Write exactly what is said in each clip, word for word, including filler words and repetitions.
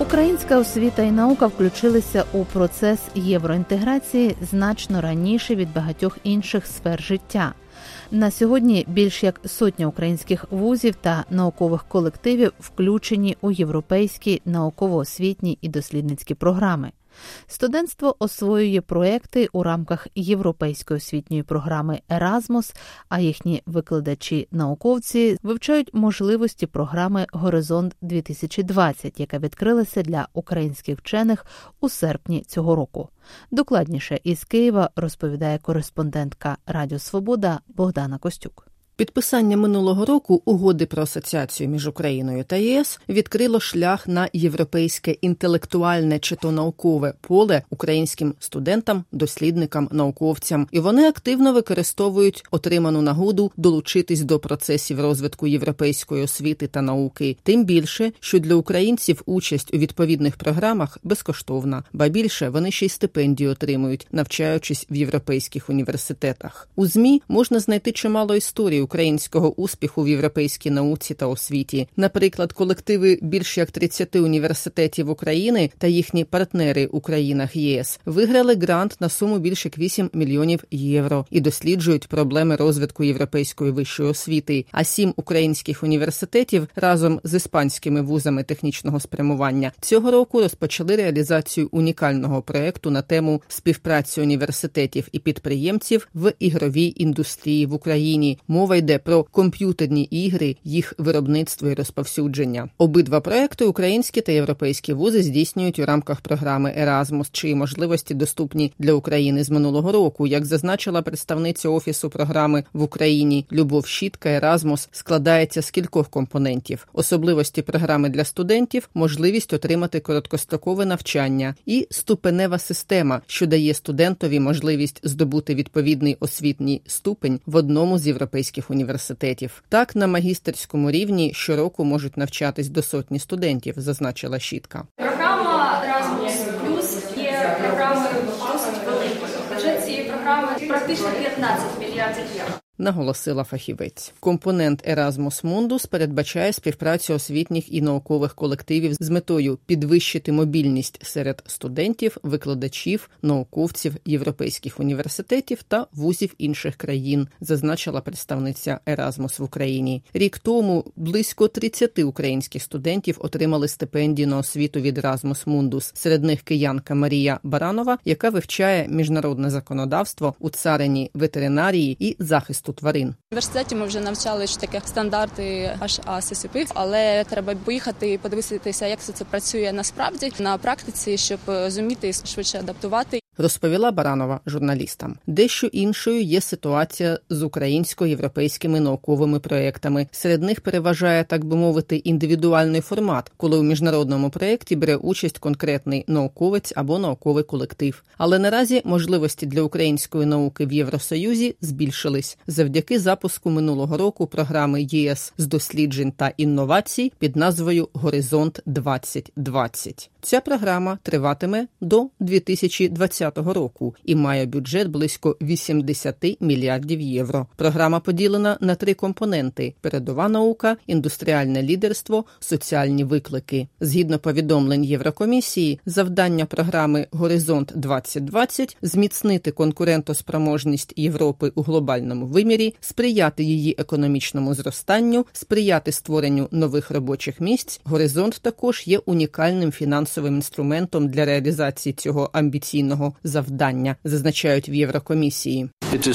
Українська освіта і наука включилися у процес євроінтеграції значно раніше від багатьох інших сфер життя. На сьогодні більш як сотня українських вузів та наукових колективів включені у європейські науково-освітні і дослідницькі програми. Студентство освоює проекти у рамках європейської освітньої програми «Еразмус», а їхні викладачі-науковці вивчають можливості програми «Горизонт-дві тисячі двадцять», яка відкрилася для українських вчених у серпні цього року. Докладніше із Києва розповідає кореспондентка Радіо Свобода Богдана Костюк. Підписання минулого року угоди про асоціацію між Україною та ЄС відкрило шлях на європейське інтелектуальне чи то наукове поле українським студентам, дослідникам, науковцям. І вони активно використовують отриману нагоду долучитись до процесів розвитку європейської освіти та науки. Тим більше, що для українців участь у відповідних програмах безкоштовна. Ба більше, вони ще й стипендію отримують, навчаючись в європейських університетах. У ЗМІ можна знайти чимало історій українського успіху в європейській науці та освіті. Наприклад, колективи більш як тридцяти університетів України та їхні партнери у країнах ЄС виграли грант на суму більше як вісім мільйонів євро і досліджують проблеми розвитку європейської вищої освіти. А сім українських університетів разом з іспанськими вузами технічного спрямування цього року розпочали реалізацію унікального проєкту на тему співпраці університетів і підприємців в ігровій індустрії в Україні. Мова йде про комп'ютерні ігри, їх виробництво і розповсюдження. Обидва проекти українські та європейські вузи здійснюють у рамках програми «Еразмус», чиї можливості доступні для України з минулого року. Як зазначила представниця Офісу програми в Україні Любов Щітка, «Еразмус» складається з кількох компонентів. Особливості програми для студентів, можливість отримати короткострокове навчання і ступенева система, що дає студентові можливість здобути відповідний освітній ступень в одному з європейських університетів. Так, на магістерському рівні щороку можуть навчатись до сотні студентів, зазначила Щітка. Програма Erasmus Plus є програмою досить великою. Бюджет цієї програми практично п'ятнадцять мільярдів євро. Наголосила фахівець. Компонент Erasmus Mundus передбачає співпрацю освітніх і наукових колективів з метою підвищити мобільність серед студентів, викладачів, науковців європейських університетів та вузів інших країн, зазначила представниця Erasmus в Україні. Рік тому близько тридцяти українських студентів отримали стипендію на освіту від Erasmus Mundus. Серед них киянка Марія Баранова, яка вивчає міжнародне законодавство у царині ветеринарії і захисту тварин. В університеті ми вже навчали, що таке стандарти аш ей ес ес пі, але треба поїхати і подивитися, як це працює насправді на практиці, щоб зуміти швидше адаптувати. Розповіла Баранова журналістам. Дещо іншою є ситуація з українсько-європейськими науковими проєктами. Серед них переважає, так би мовити, індивідуальний формат, коли у міжнародному проєкті бере участь конкретний науковець або науковий колектив. Але наразі можливості для української науки в Євросоюзі збільшились завдяки запуску минулого року програми ЄС з досліджень та інновацій під назвою «Горизонт-двадцять двадцять». Ця програма триватиме до дві тисячі двадцятого року і має бюджет близько вісімдесят мільярдів євро. Програма поділена на три компоненти – передова наука, індустріальне лідерство, соціальні виклики. Згідно повідомлень Єврокомісії, завдання програми «Горизонт-двадцять двадцять» – зміцнити конкурентоспроможність Європи у глобальному вимірі, сприяти її економічному зростанню, сприяти створенню нових робочих місць. «Горизонт» також є унікальним фінансовим інструментом для реалізації цього амбіційного завдання, зазначають в Єврокомісії.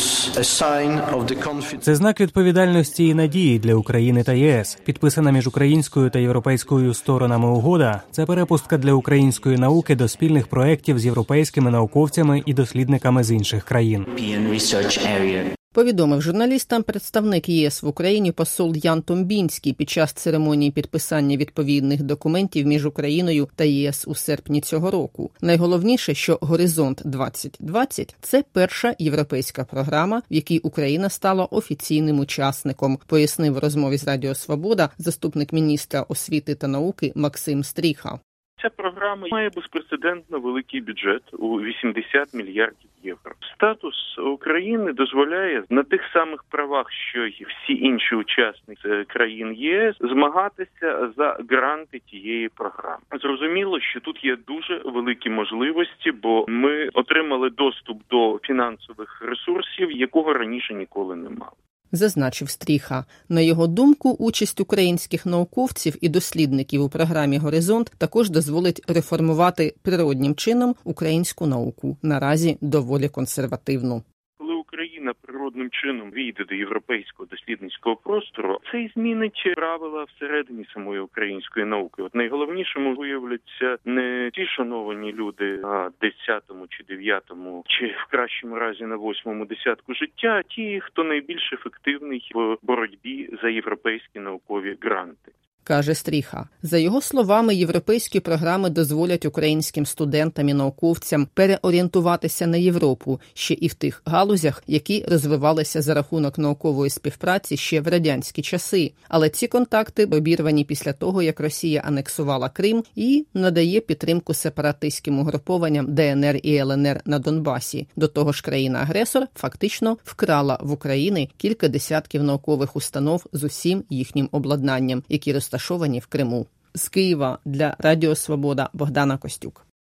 Це знак відповідальності і надії для України та ЄС. Підписана між українською та європейською сторонами угода – це перепустка для української науки до спільних проєктів з європейськими науковцями і дослідниками з інших країн. Повідомив журналістам представник ЄС в Україні посол Ян Томбінський під час церемонії підписання відповідних документів між Україною та ЄС у серпні цього року. Найголовніше, що «Горизонт-двадцять двадцять» – це перша європейська програма, в якій Україна стала офіційним учасником, пояснив у розмові з Радіо Свобода заступник міністра освіти та науки Максим Стріха. Ця програма має безпрецедентно великий бюджет у вісімдесят мільярдів євро. Статус України дозволяє на тих самих правах, що й всі інші учасники країн ЄС, змагатися за гранти тієї програми. Зрозуміло, що тут є дуже великі можливості, бо ми отримали доступ до фінансових ресурсів, якого раніше ніколи не мали. Зазначив Стріха. На його думку, участь українських науковців і дослідників у програмі «Горизонт» також дозволить реформувати природнім чином українську науку, наразі доволі консервативну. Коли Україна природним чином війде до європейського дослідницького простору, це і змінить правила всередині самої української науки. От найголовнішим виявляться не ті шановані люди на десятому чи дев'ятому, чи в кращому разі на восьмому десятку життя, а ті, хто найбільш ефективний в боротьбі за європейські наукові гранти. Каже Стріха. За його словами, європейські програми дозволять українським студентам і науковцям переорієнтуватися на Європу ще і в тих галузях, які розвивалися за рахунок наукової співпраці ще в радянські часи. Але ці контакти обірвані після того, як Росія анексувала Крим і надає підтримку сепаратистським угрупованням Де Ен Ер і Ел Ен Ер на Донбасі. До того ж, країна-агресор фактично вкрала в України кілька десятків наукових установ з усім їхнім обладнанням, які розташовані в Криму. З Києва для Радіо Свобода Богдана Костюк.